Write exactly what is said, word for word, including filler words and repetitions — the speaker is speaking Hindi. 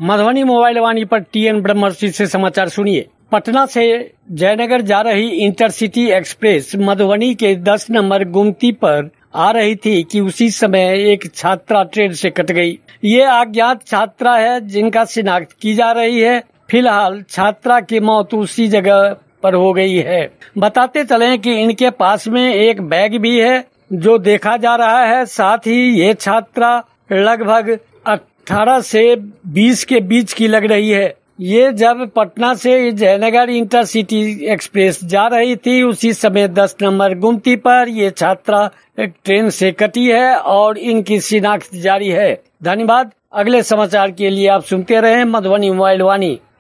मधुबनी मोबाइल वाणी पर टीएन ब्रह्मर्षि से समाचार सुनिए। पटना से जयनगर जा रही इंटरसिटी एक्सप्रेस मधुबनी के दस नंबर गुमती पर आ रही थी कि उसी समय एक छात्रा ट्रेन से कट गई। ये अज्ञात छात्रा है जिनका शिनाख्त की जा रही है। फिलहाल छात्रा की मौत उसी जगह पर हो गई है। बताते चले कि इनके पास में एक बैग भी है जो देखा जा रहा है। साथ ही ये छात्रा लगभग अठारह से बीस के बीच की लग रही है। ये जब पटना से जयनगर इंटरसिटी एक्सप्रेस जा रही थी उसी समय दस नंबर गुमती पर ये छात्रा एक ट्रेन से कटी है और इनकी शिनाख्त जारी है। धन्यवाद। अगले समाचार के लिए आप सुनते रहें मधुबनी मोबाइल वाणी।